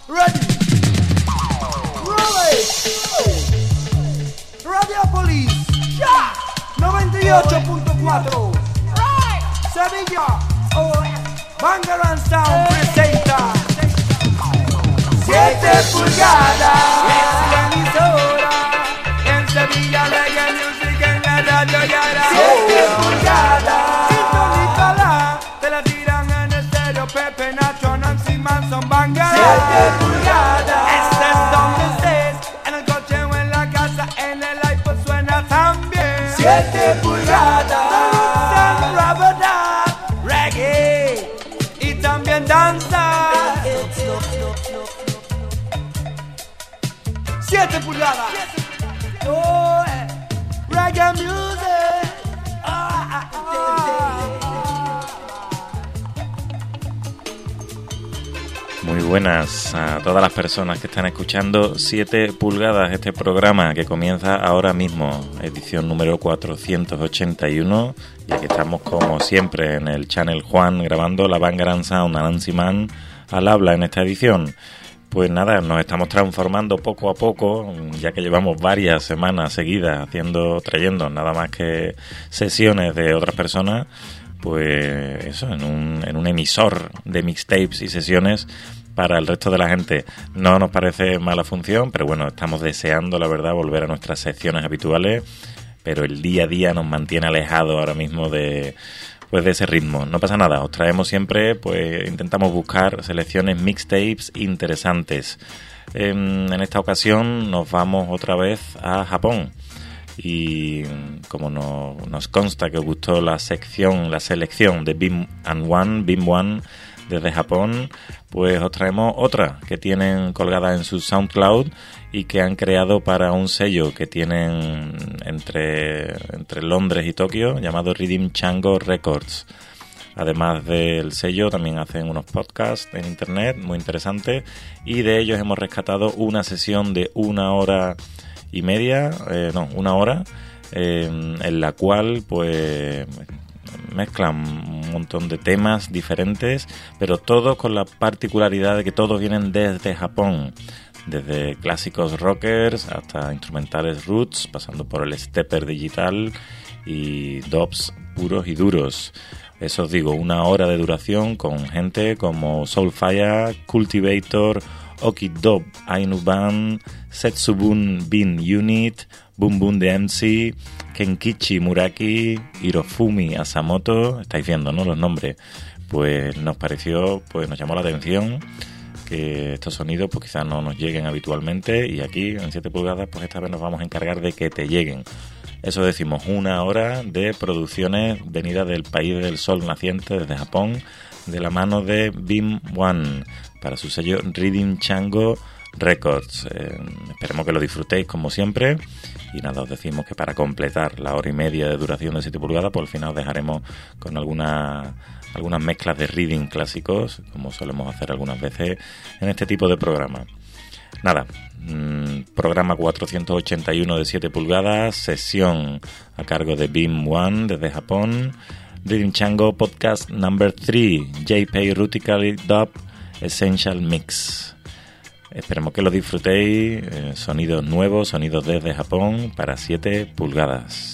Ready. Roll it. Radiopolis. Ya. 98.4. Sevilla. Bangarang Sound presenta 7 pulgadas. Es la emisora. En Sevilla Reggae Music en la radio Yara. 7 pulgadas. Sintonízala. Te la tiran en estéreo. Pepe, Nacho, Nancy Manson, Bangarang. 7 pulgadas. Estés donde estés. En el coche o en la casa. En el iPod suena también. 7 pulgadas. Reggae y también danza. 7 pulgadas. Oh, reggae music. Muy buenas a todas las personas que están escuchando 7 pulgadas, este programa que comienza ahora mismo, edición número 481, y aquí estamos como siempre en el Channel Juan grabando la Bangarang Sound, a Nancy Mann al habla en esta edición. Pues nada, nos estamos transformando poco a poco, ya que llevamos varias semanas seguidas trayendo nada más que sesiones de otras personas, pues eso, en un emisor de mixtapes y sesiones para el resto de la gente. No nos parece mala función, pero bueno, estamos deseando, la verdad, volver a nuestras secciones habituales, pero el día a día nos mantiene alejados ahora mismo de ese ritmo. No pasa nada, os traemos siempre, pues intentamos buscar selecciones mixtapes interesantes. En esta ocasión nos vamos otra vez a Japón. Y como nos consta que os gustó la selección de Beam One desde Japón, pues os traemos otra que tienen colgada en su SoundCloud y que han creado para un sello que tienen entre Londres y Tokio, llamado Rhythm Chango Records. Además del sello, también hacen unos podcasts en internet muy interesantes, y de ellos hemos rescatado una sesión de 1 hora y media, una hora, en la cual pues mezclan un montón de temas diferentes, pero todos con la particularidad de que todos vienen desde Japón, desde clásicos rockers hasta instrumentales roots, pasando por el stepper digital y dubs puros y duros. Eso os digo, 1 hora de duración con gente como Soulfire, Cultivator, Okidub, Ainu Band, Setsubun Bin Unit, Boom Boom de MC, Kenkichi Muraki, Hirofumi Asamoto. Estáis viendo, ¿no?, los nombres. Pues nos llamó la atención que estos sonidos pues quizás no nos lleguen habitualmente, y aquí en 7 pulgadas pues esta vez nos vamos a encargar de que te lleguen. Eso decimos, 1 hora de producciones venidas del país del sol naciente, desde Japón, de la mano de Beam One, para su sello Rhythm Chango Records. Esperemos que lo disfrutéis como siempre, y nada, os decimos que para completar la hora y media de duración de 7 pulgadas, por el final os dejaremos con algunas mezclas de reading clásicos, como solemos hacer algunas veces en este tipo de programa. Nada, programa 481 de 7 pulgadas, sesión a cargo de Beam One desde Japón, Rhythm Chango Podcast Number 3, JP Rutically Dub Essential Mix. Esperemos que lo disfrutéis, sonidos nuevos, sonidos desde Japón para 7 pulgadas.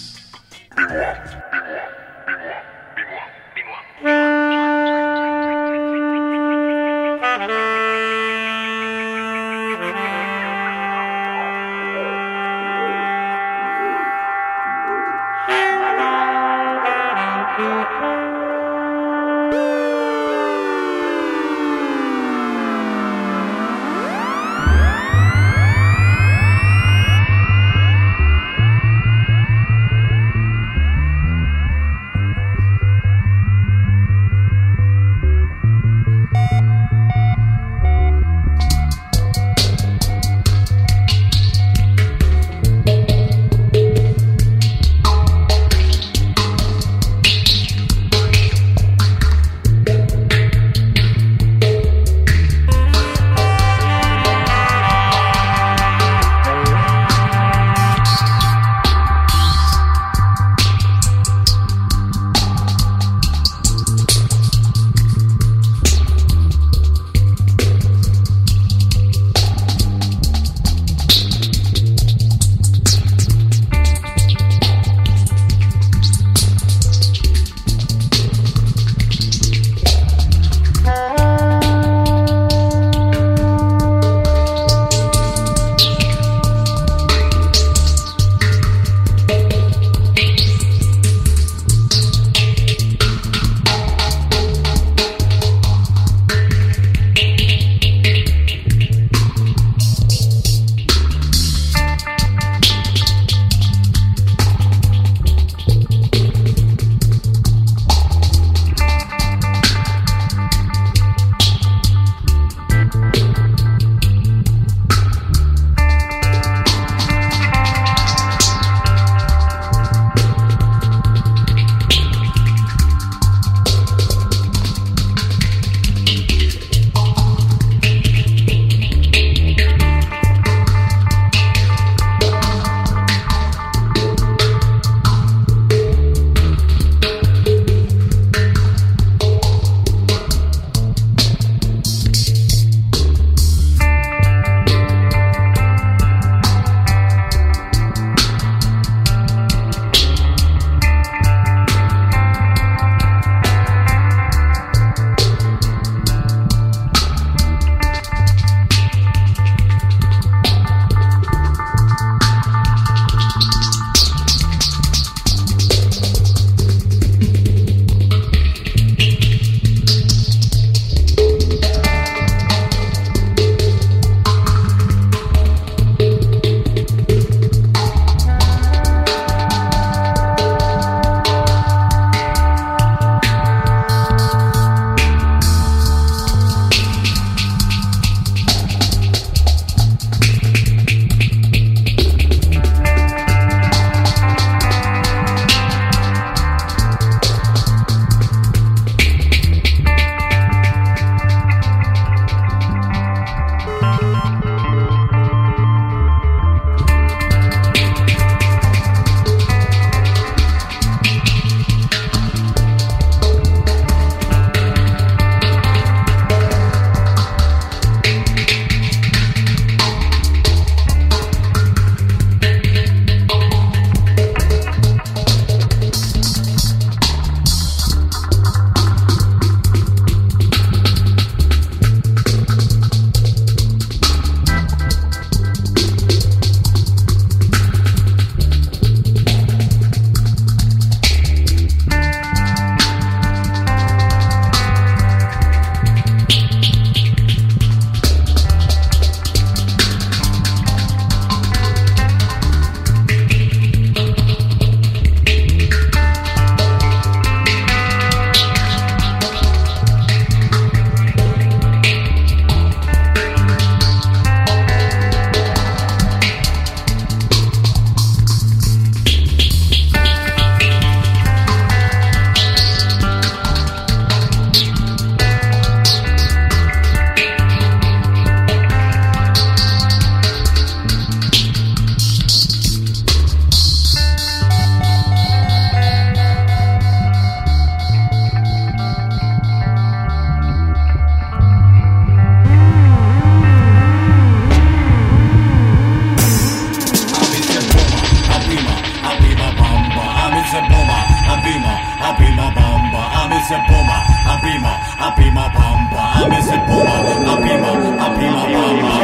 say Puma, a Pima, Pampa. Me say Puma, a Pima, Pampa.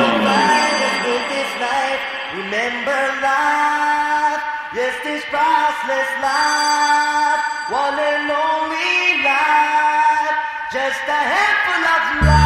Remember life, yes, this priceless life, one and only life, just a handful of life.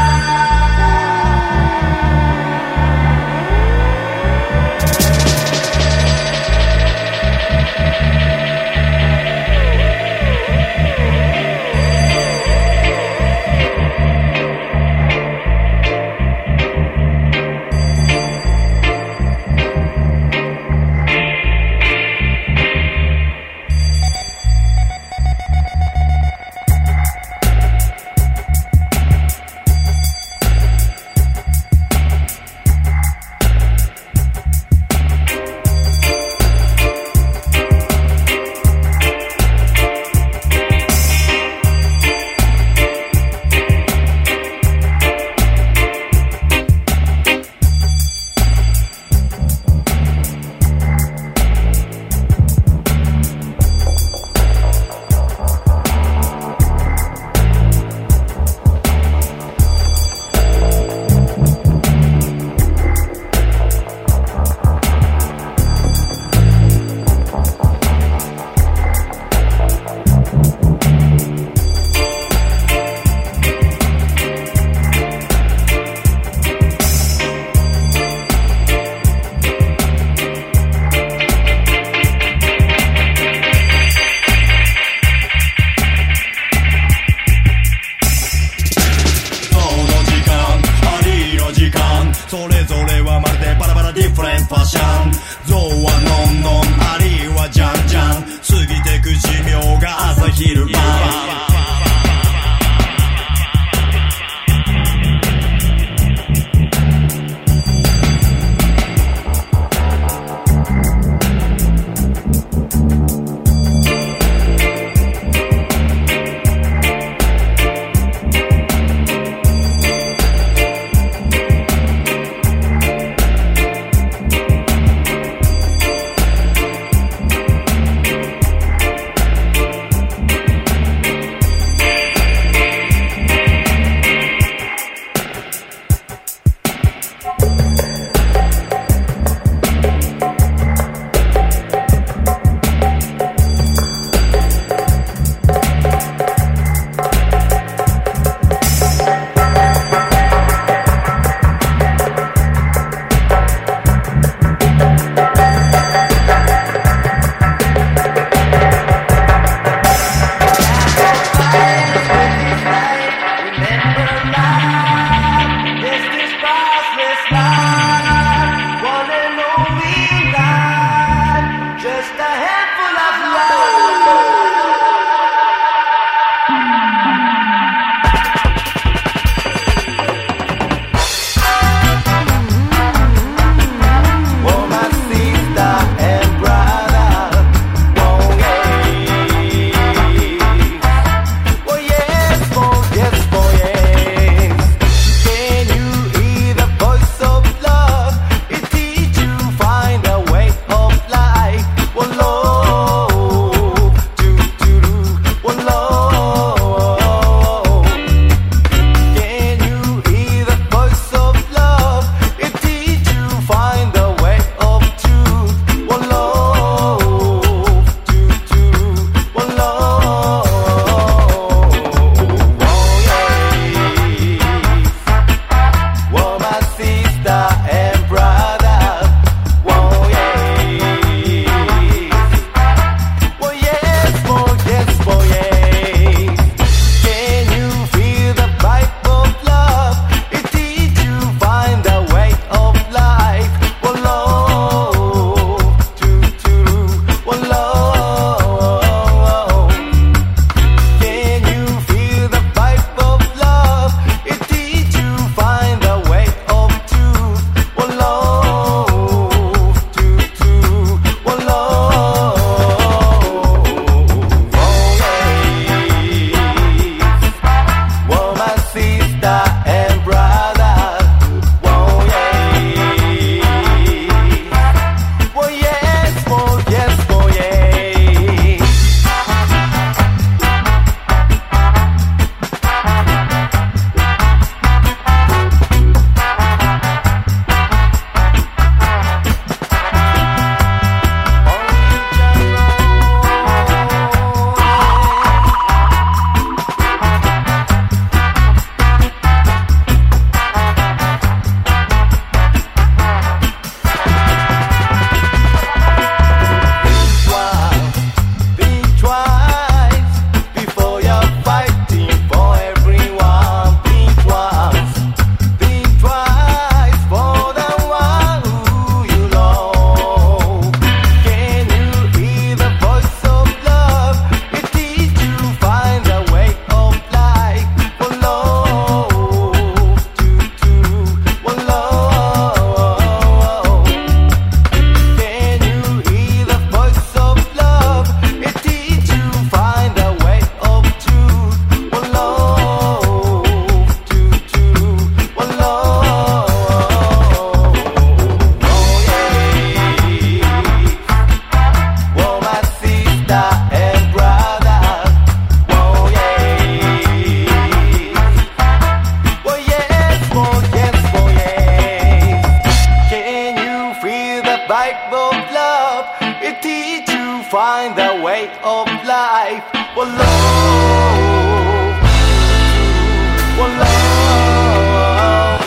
life. Well, love, well, love.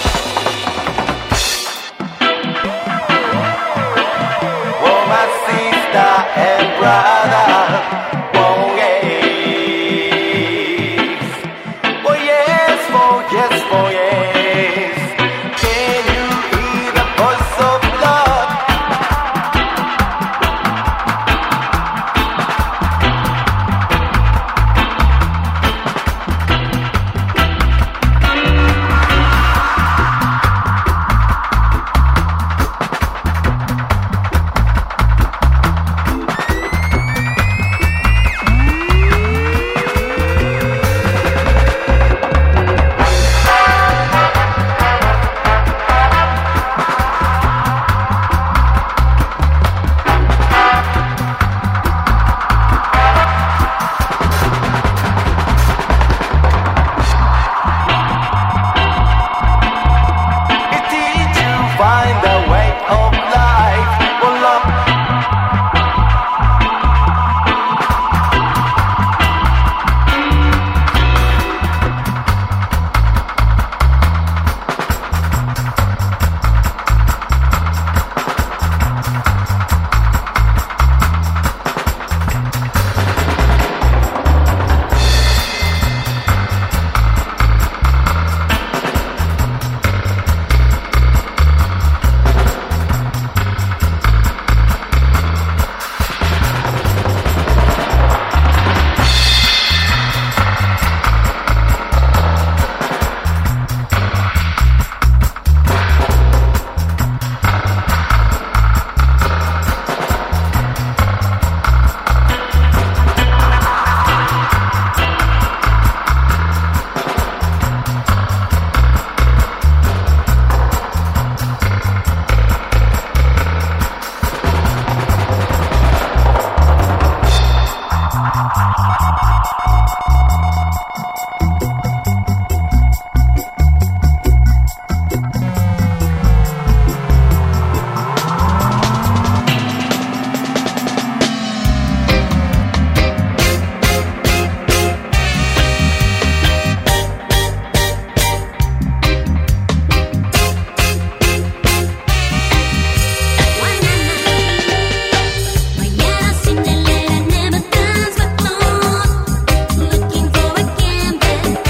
Oh, my sister and brother. Oh, yes. Oh, yes, oh, yes, oh, yes. Can you hear the voice of love? Looking for a gambler.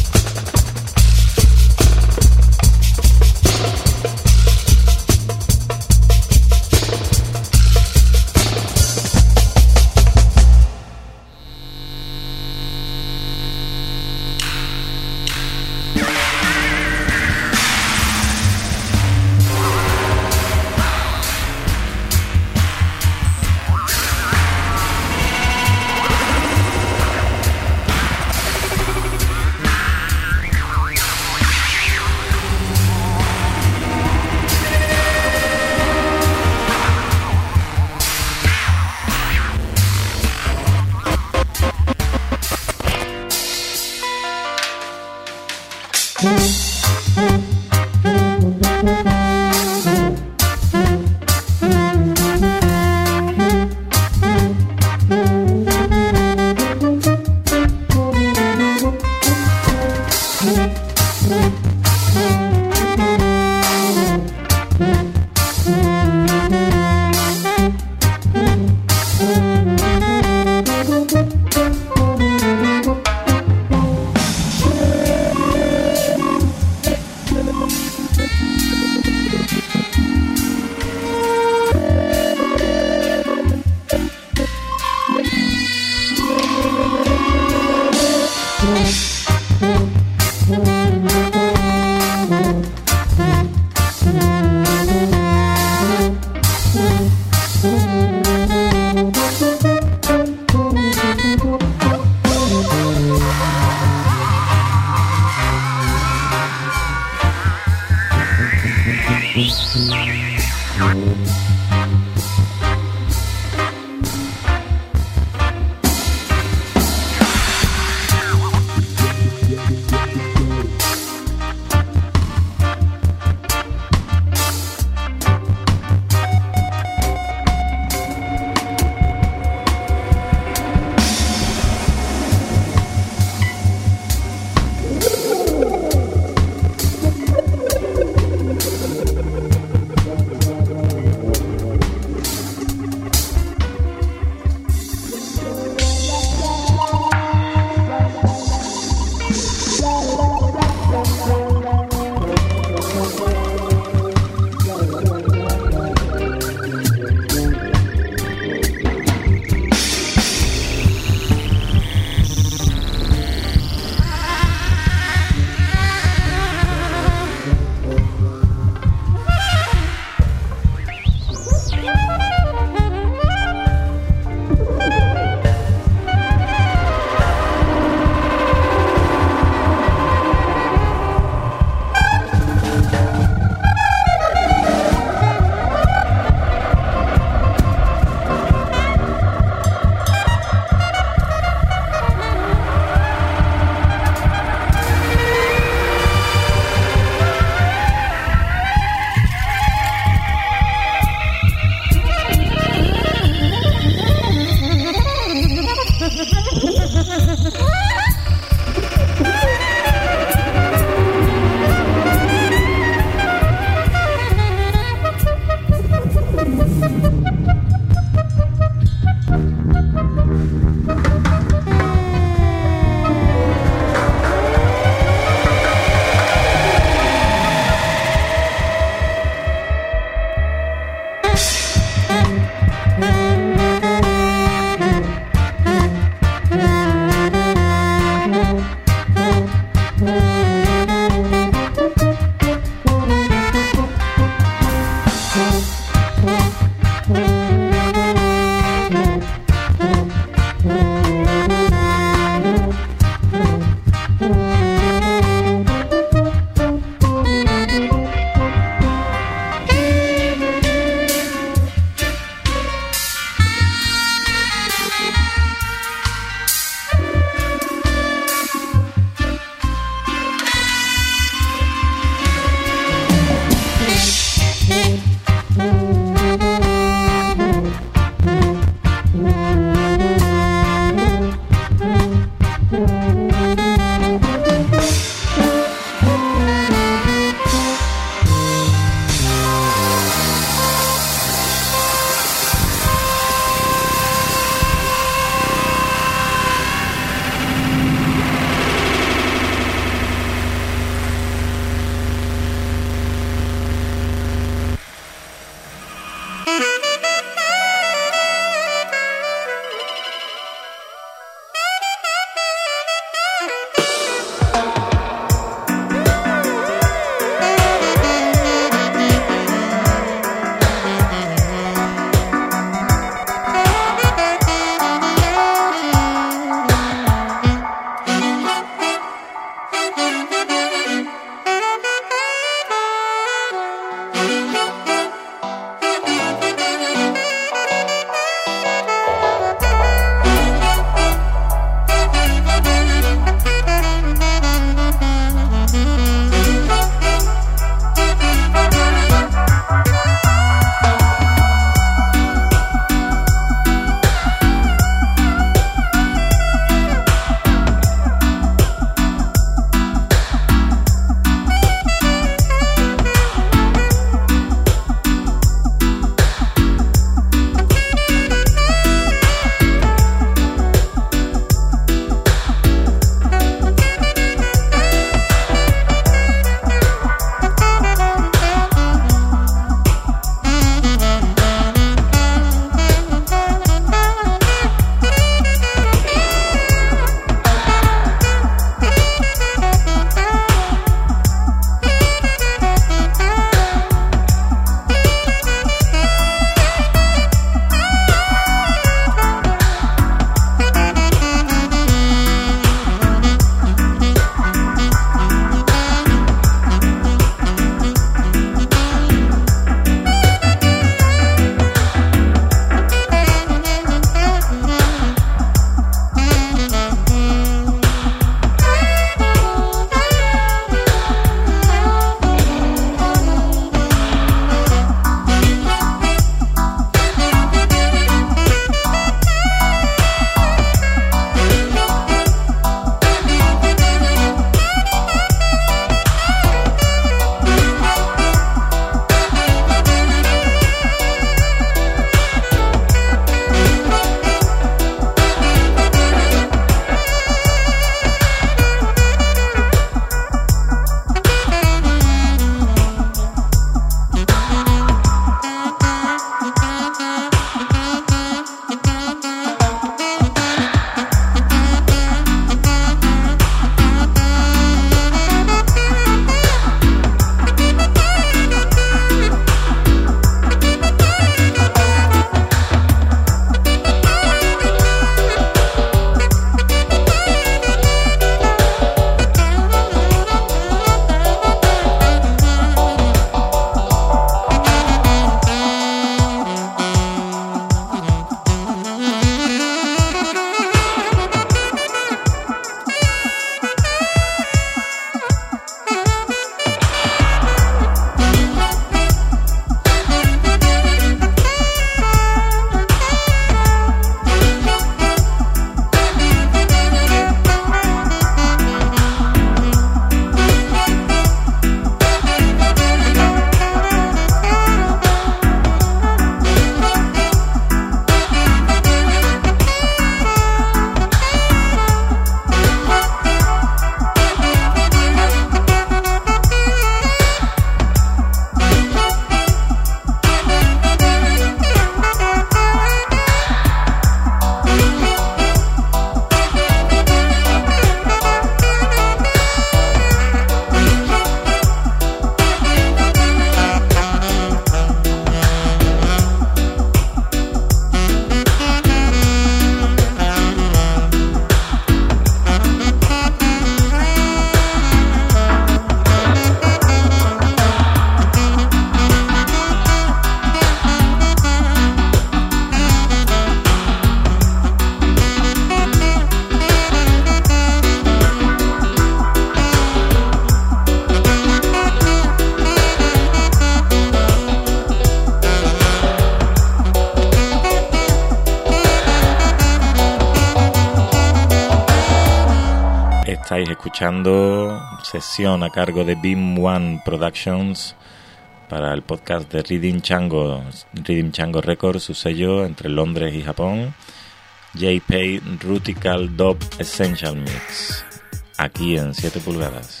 estáis escuchando, sesión a cargo de Beam One Productions para el podcast de Rhythm Chango Records, su sello entre Londres y Japón, JPay Rutical Dub Essential Mix, aquí en 7 pulgadas.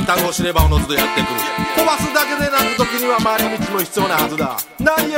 単語知ればおのずとやってくる。壊すだけでなく時には回り道も必要なはずだ。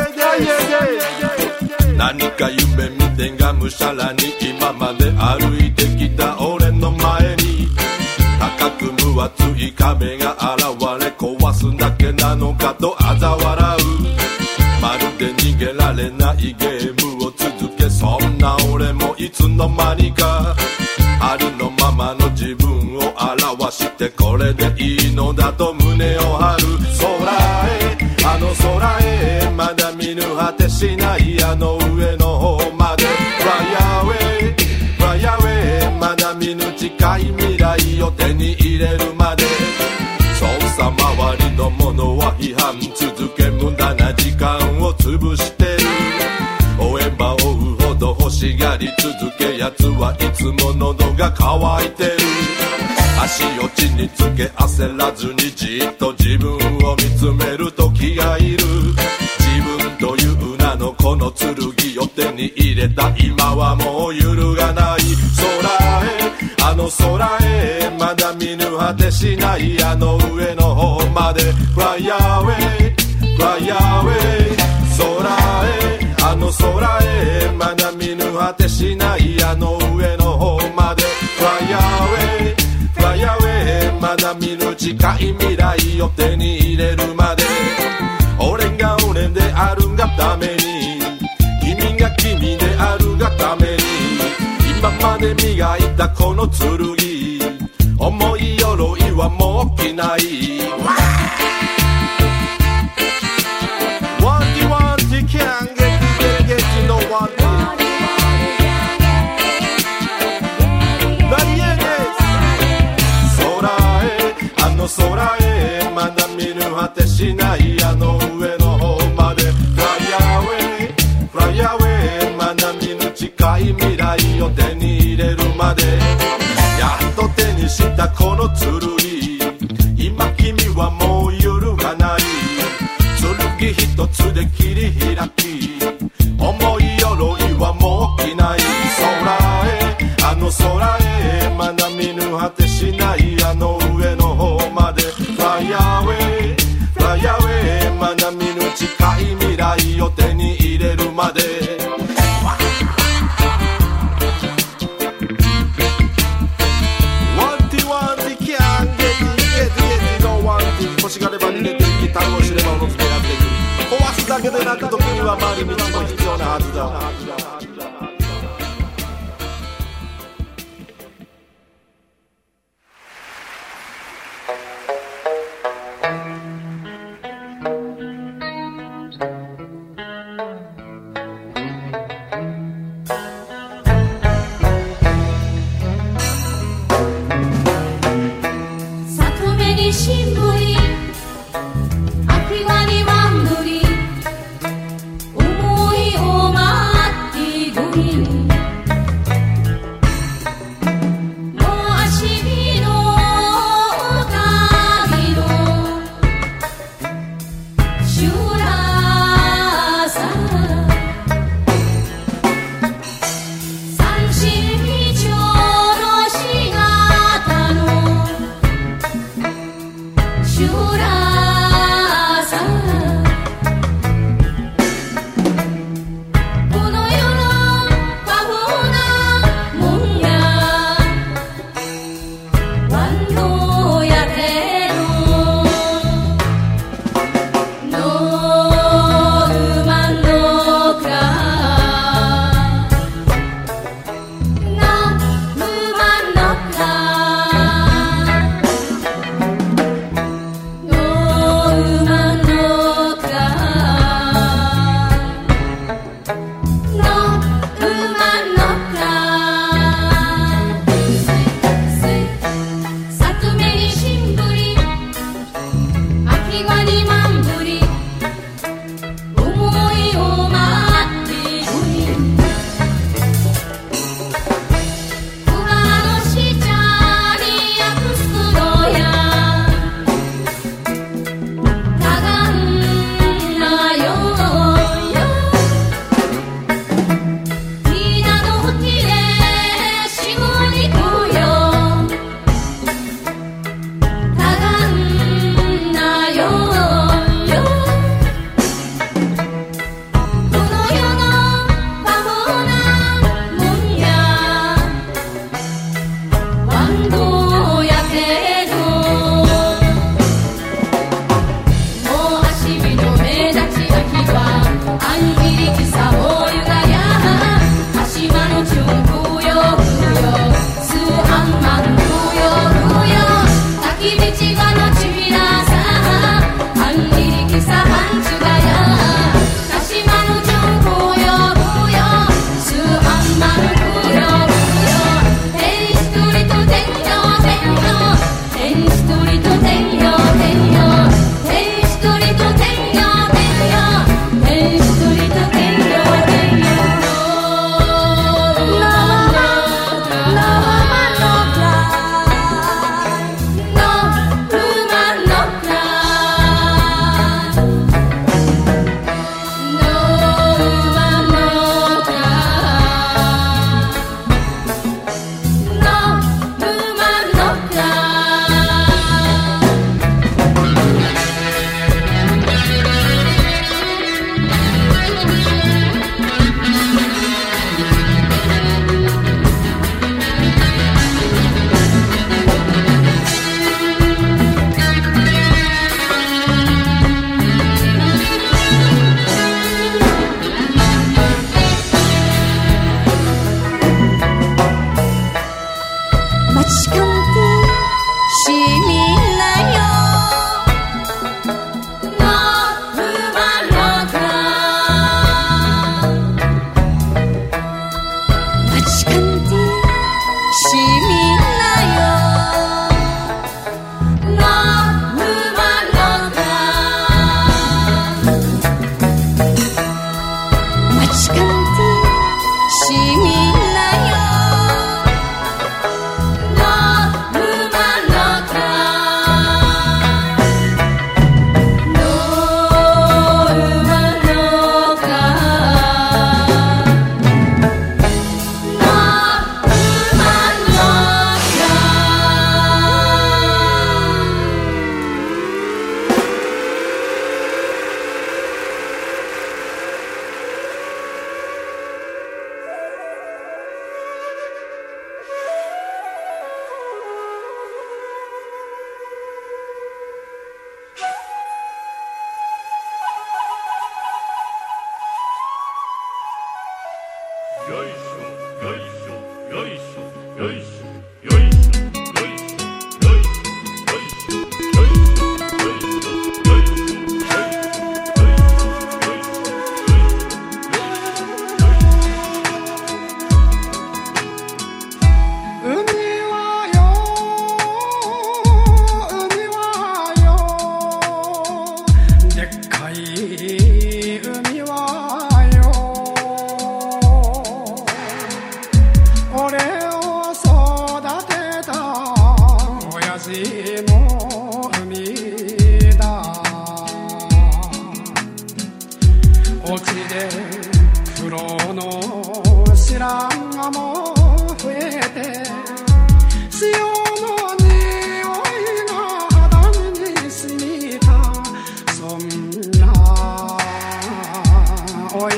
何か夢見てがむしゃらに今まで歩いてきた俺の前に高く分厚い壁が現れ壊すだけなのかと嘲笑う。まるで逃げられないゲームを続けそんな俺もいつの間にかありのままの自分を表してこれでいいのだと胸を張る。空へあの空へまだ見ぬ果てしないあの上の方まで Fly away Fly away まだ見ぬ近い未来を手に入れるまでそうさ周りのものは批判続け無駄な時間を潰してる。追えば追うほど欲しがり続け奴はいつも喉が渇いてる。足を地につけ焦らずにじっと自分を見つめる時がいる。自分という名のこの剣を手に入れた今はもう揺るがない。空へあの空へまだ見ぬ果てしないあの上の方まで Fly away Fly away 空へあの空へまだ見ぬ果てしないあの上の方まで Fly away Fly away まだ見ぬ近い未来を手に入れるまで俺が俺であるがために君が君であるがために今まで磨いたこの剣重い鎧はもう着ない。Can't get you no one空へあの空へまだ見ぬ果てしないあの上の方まで Fly away Fly away まだ見ぬ近い未来を手に入れるまでやっと手にしたこの剣今君はもう揺るがない。剣一つで切り開き重い鎧はもう着ない。空へあの空へまだ見ぬ果てしないあの上の方まで Fly away Fly away まだ見ぬ近い未来を手に入れるまで欲しがれば逃げていき単語知ればおのずとやっていく。壊すだけでなく時には回り道も必要なはずだ。 Shura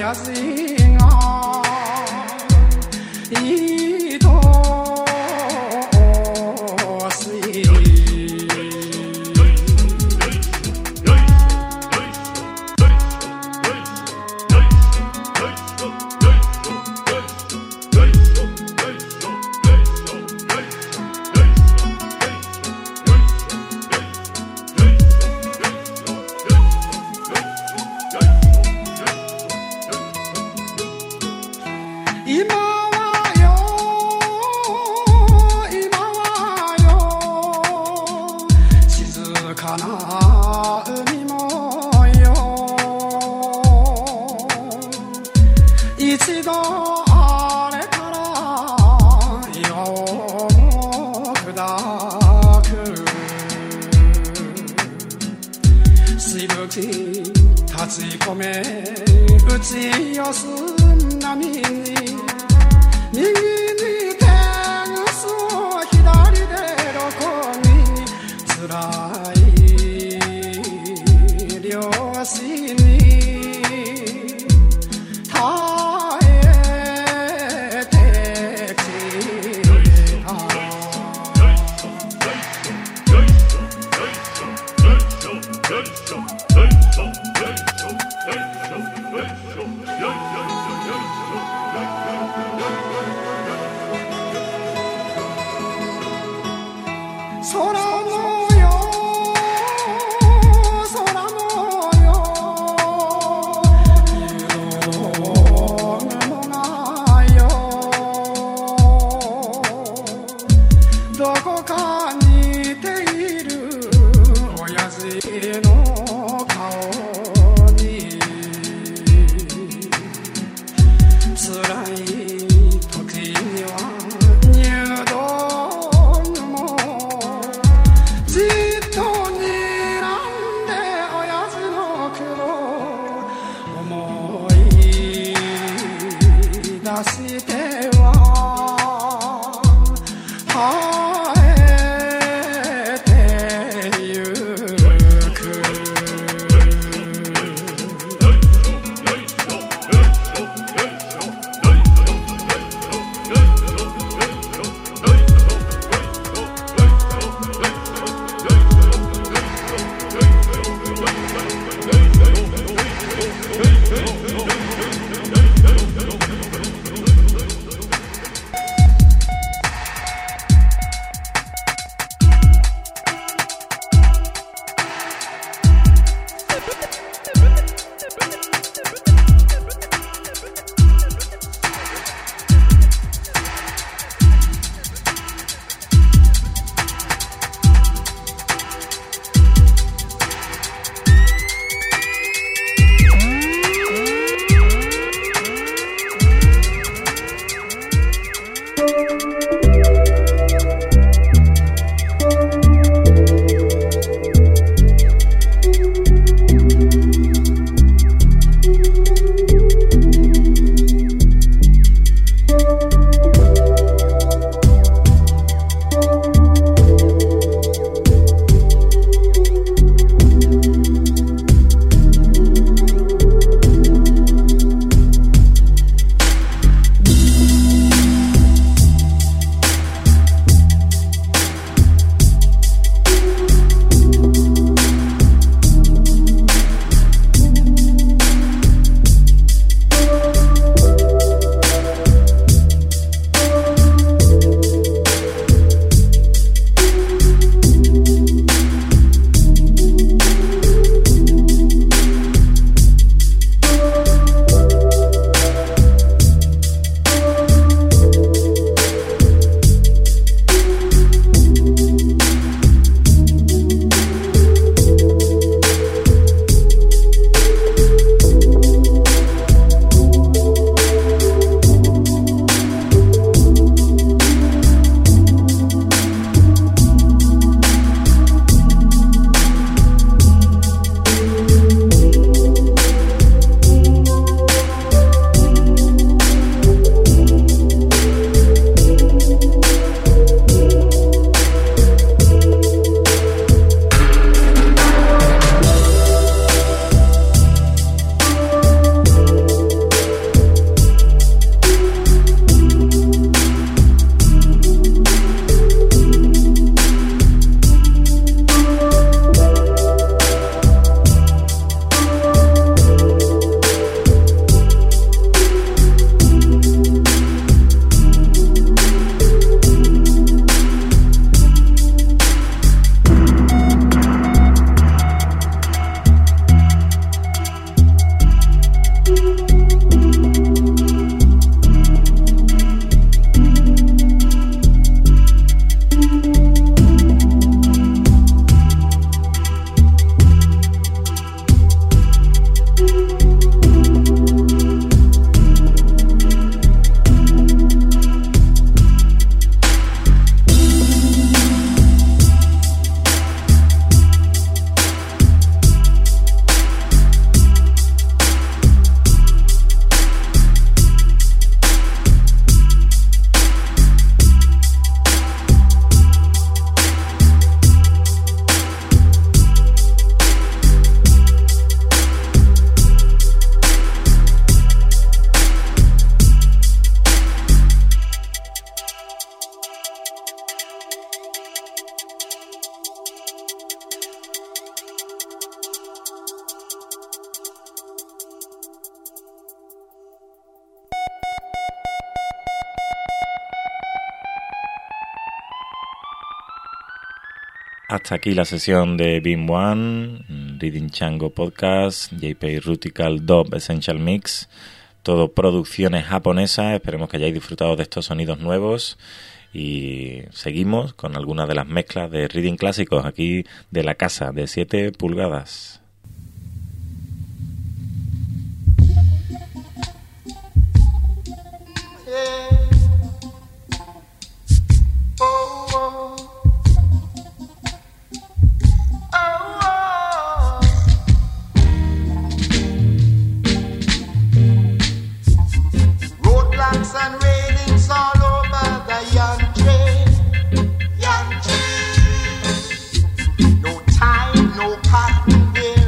親父が愛しい一度あれから岩を砕くしぶき立ち込め打ち寄す波に右に手ぐす左でどこに辛い両足に Hasta aquí la sesión de Beam One, Reading Chango Podcast, JP Rutical Dub Essential Mix, todo producciones japonesas. Esperemos que hayáis disfrutado de estos sonidos nuevos y seguimos con algunas de las mezclas de Reading clásicos aquí de la casa de 7 pulgadas. And railings all over the Yangtze. No time, no cotton here.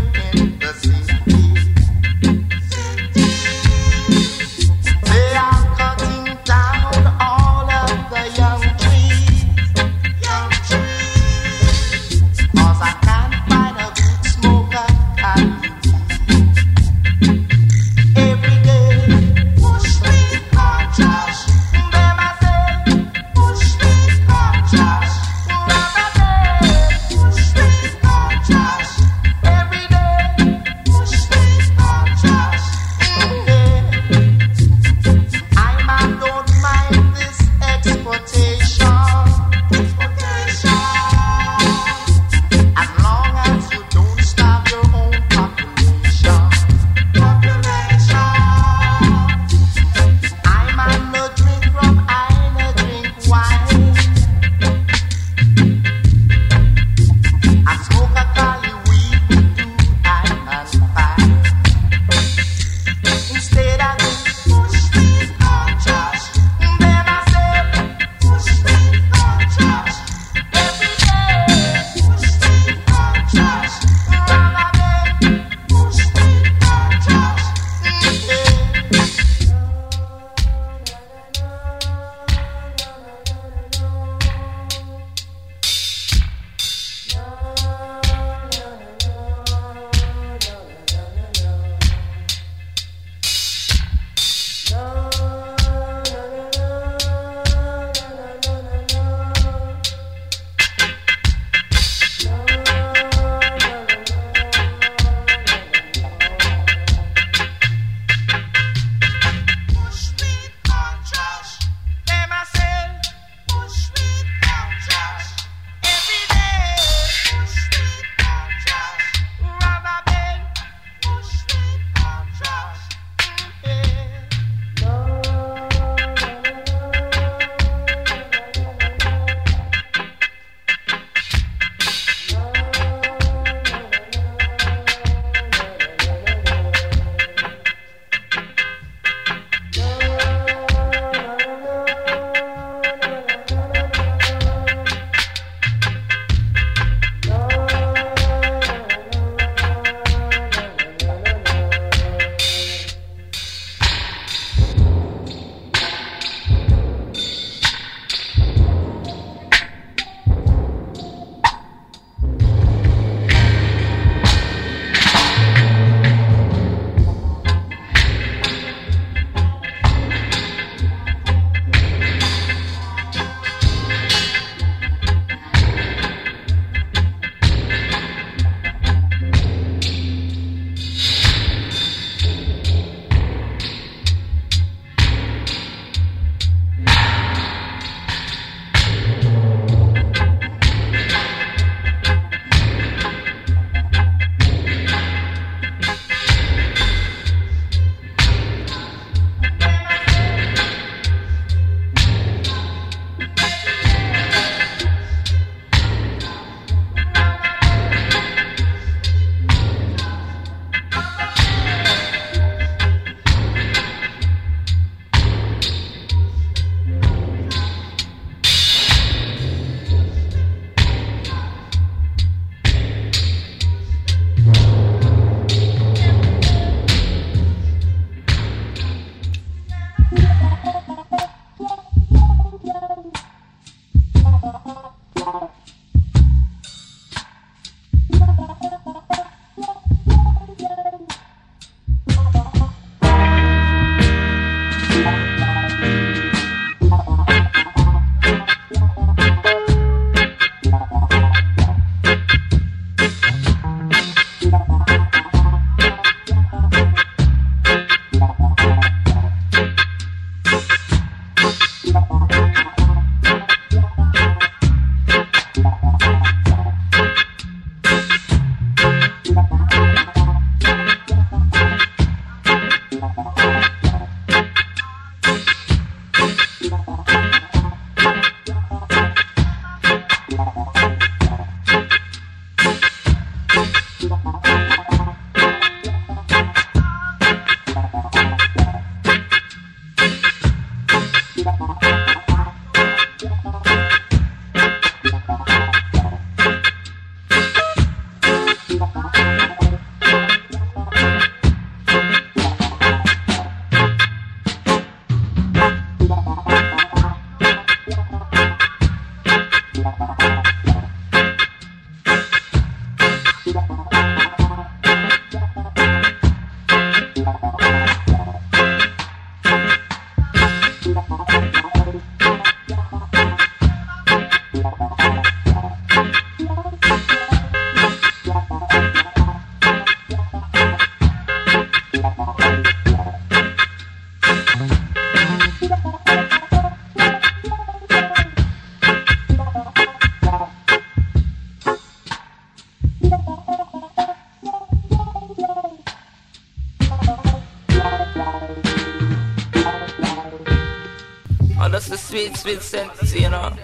Oh, that's the sweet, sweet sense, you know.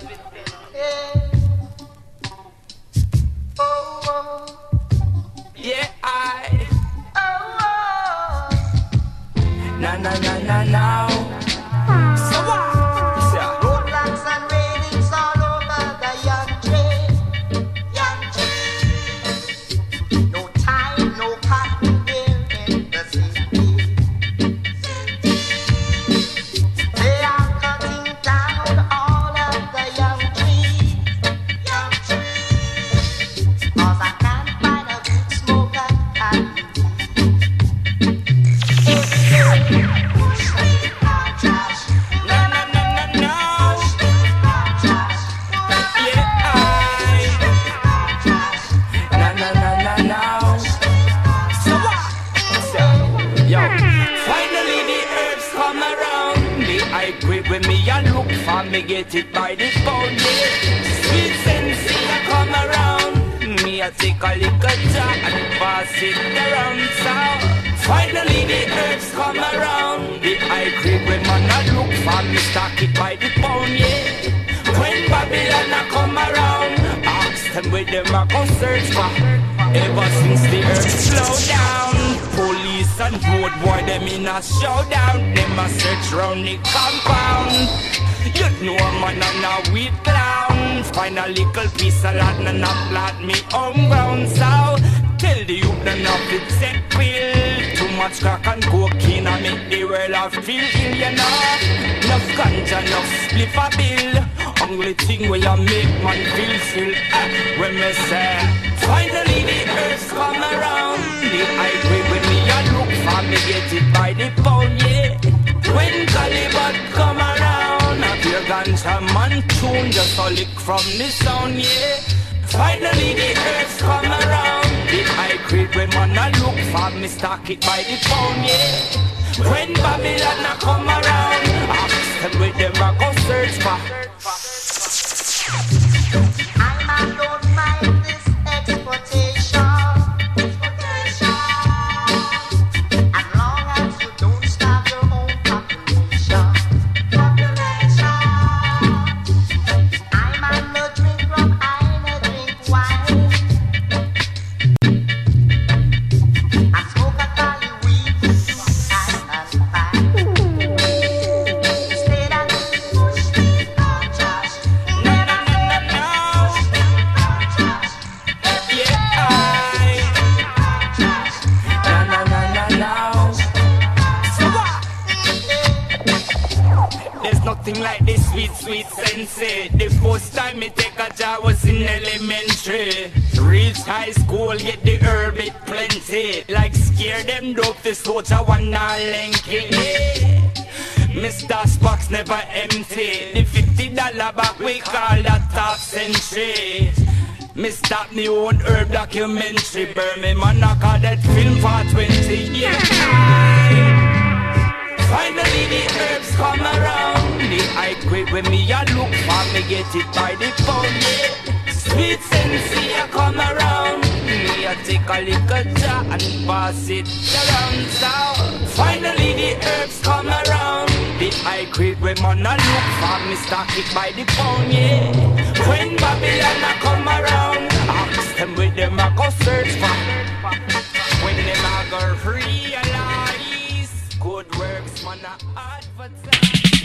Yeah, now. So what? Roadblocks and railings all over the young tree. No time, no cotton here in the city. They are cutting down all of the young trees. 'Cause I can't find a good smoker and me get it by the pound, yeah. Sweet sense, come around. Me I take a little jar and pass it around. So finally the herbs come around. The high grade when man a look for me stock it by the pound, yeah. When Babylon a come around, ask them where them a go search for. Ever since the herbs slow down, police and road boy them in a showdown. Them a search round the compound. You know man and a weed clown. Find a little piece of land and a plant me homeground. So tell the youth enough it set pill. Too much crack and cocaine and make the world a feel ill, you know. Enough ganja, enough spliff a bill. Only thing where you make man feel when me say finally the herbs come around. The high grade when me a look for me get it by the pound, yeah. When Caliban come around, a pure ganja man tune just a lick from the sound, yeah. Finally the herbs come around. The high grade when man a look for me stock it by the pound, yeah. When Babylon a come around, ask them where them a go search for. I don't mind this exportation. As long as you don't starve your own population. I'm no drink rum, I no drink wine. I smoke a cali weed, time and fine. Stay down in the bush, Josh. Never There's nothing like this sweet, sweet sensei. The first time me take a job was in elementary. Reach high school, get the herb it plenty. Like scare them dope, the soldier one not linky. Mr. Spock's never empty. The $50 back we call that top century. Me stop me own herb documentary. Birmingham man I call that film for 20 years. Finally the herbs come around. The high grade when me a look for me get it by the pound, yeah. Sweet sensei a come around. Me a take a little jar and pass it around. So finally the herbs come around. The high grade when man a look for me stock it by the pound, yeah. When Babylon a come around, ask them where them a go search for. When them a go realize good works man a advertise.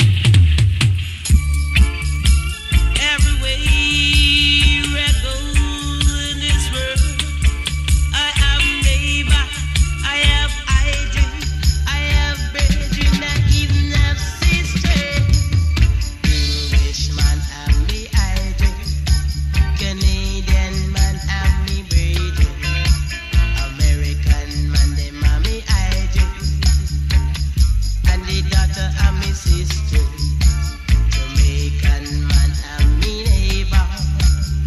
Everywhere I go in this world, I have neighbor, I have idol, I have brethren, I even have sister. Englishman have me idol, Canadian man have me brethren, American man them have me idol, and the daughter have me sister. Jamaican man and me neighbor,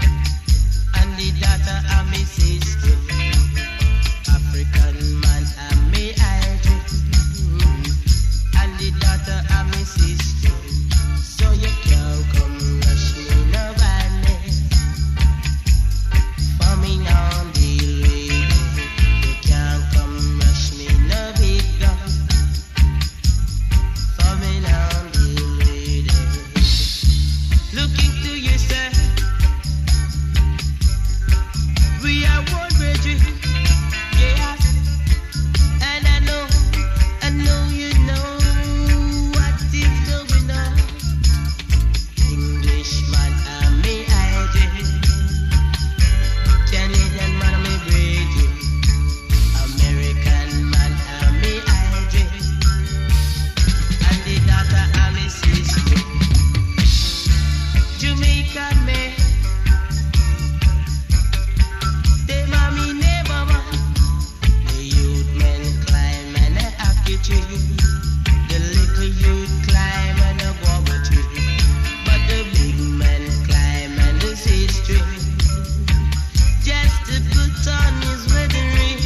tree. The little youth climb and a guava tree, but the big man climb and the history. Just to put on his wedding ring.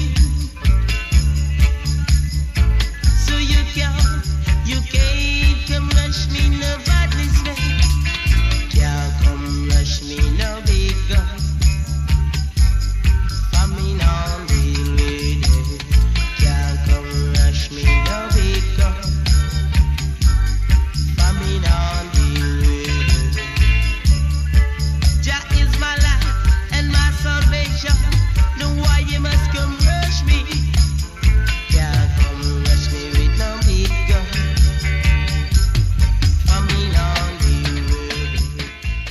So you can't come rush me, no badness way. Can't come rush me, no big gun. Famine on the radio. Can't come rush me, no big gun. Famine on the radio. Jah is my life and my salvation. No why you must come rush me. Can't come rush me with no big gun. Famine on the radio.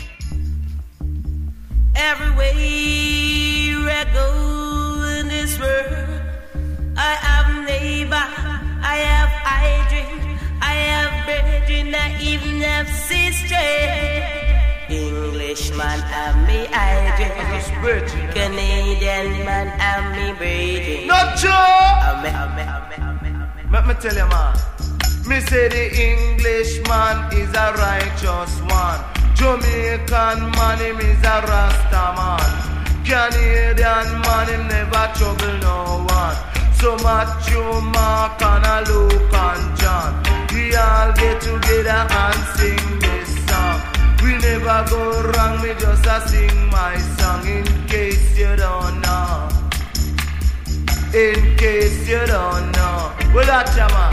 Everywhere I go in this world, I have neighbor, I have hydrant, I have brethren, I even have sister. Englishman have me hydrant, Canadian man have me brethren. Not true. Let me tell you, man. Me say the Englishman is a righteous one. Jamaican man, him is a Rasta man. Canadian man, him never trouble no one. So Matthew, Mark, and Luke and John, we all get together and sing this song. We never go wrong, me just a sing my song. In case you don't know. In case you don't know. Well, that's your man.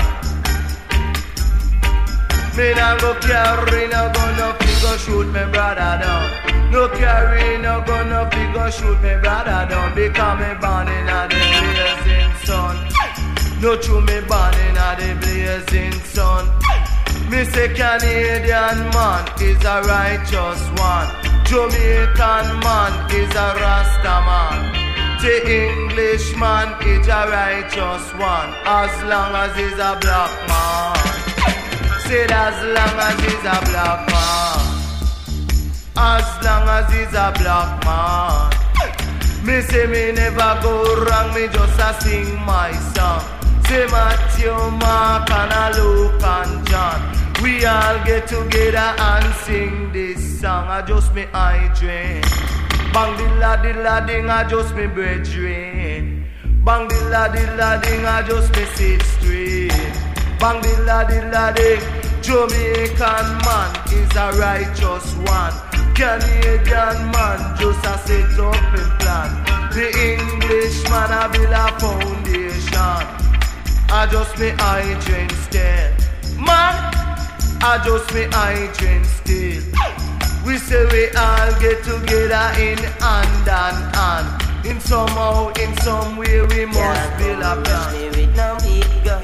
Me nah go carry no gun, no figure shoot me brother down. No carry no gun, no figure shoot me brother down. Because me born in a the blazing sun. No true me born in a the blazing sun. Me say Canadian man is a righteous one. Jamaican man is a Rasta man. The Englishman is a righteous one. As long as he's a black man. Said as long as he's a black man. As long as he's a black man. Me say me never go wrong, me just a sing my song. Say Matthew, Mark, and Luke and John, we all get together and sing this song. I just me eye drain. Bang dilla ding, I just me brethren. Bang dilla ding, I just me sit straight. Bang dilla ding, Jamaican man is a righteous one. Canadian man just a set up a plan. The Englishman a build a foundation. I just me hydrant still. Man, I just me hydrant still. We say we all get together in hand and hand. In somehow, in some way we must build a plan. With no big gun.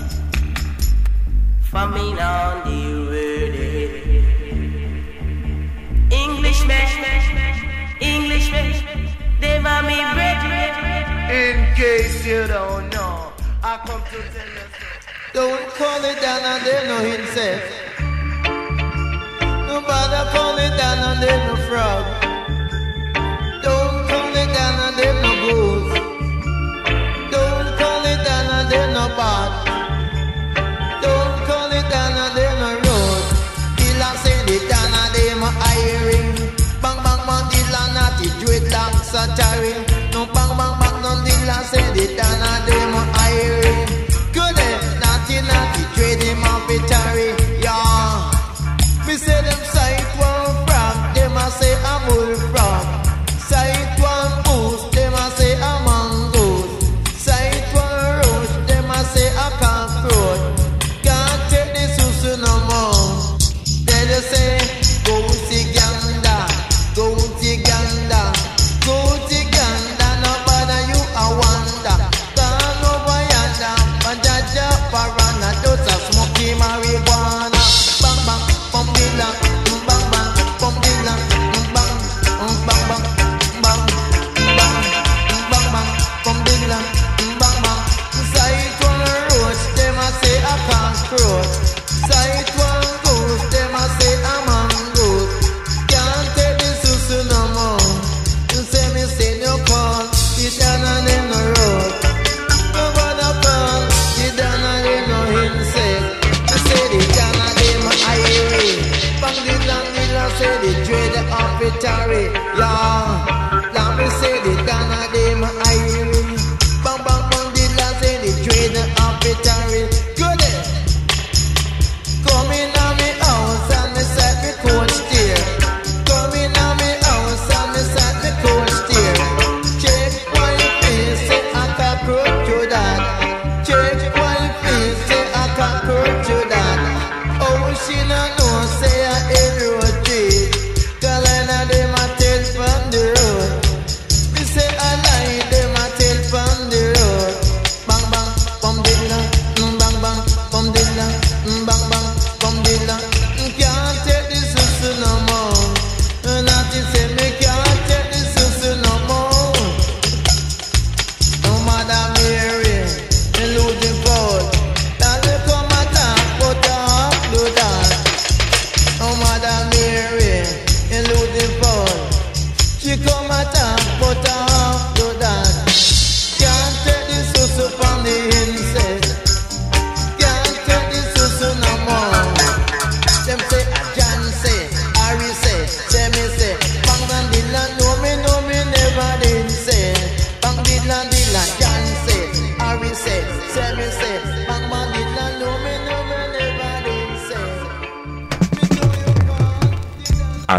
Famine on the road. Englishmen, they want me brethren. In case you don't know, I come to tell you. Don't call it down and then no insect. Nobody call it down and then no frog. Don't call it down and then no goose. Don't call it down and then no bat. Don't call it down and then no road. Dilla send it down and then my hiring. Bang bang bang dilla natty dreadlocks a tarring. No bang bang bang no dilla send it down and then my hiring. Good natty dread him up a tarry. Yeah. Me say them sight one frog. Them a say I'm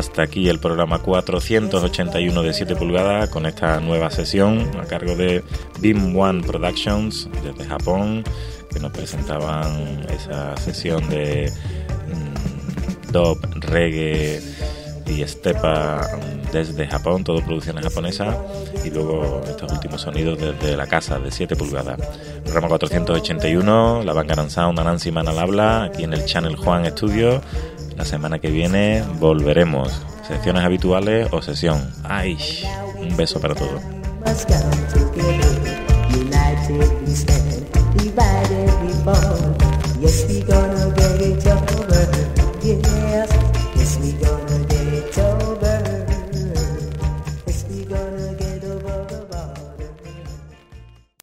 hasta aquí el programa 481 de 7 pulgadas con esta nueva sesión a cargo de Beam One Productions desde Japón, que nos presentaban esa sesión de dub, reggae y stepa desde Japón, todo producciones japonesas, y luego estos últimos sonidos desde la casa de 7 pulgadas. Programa 481, la Bangarang Sound, Nancy Man al habla, aquí en el Channel Juan Studio. La semana que viene volveremos. Secciones habituales o sesión. ¡Ay! Un beso para todos. Yes, we gonna get it over. Yes, yes, we gonna get it over. Yes, we gonna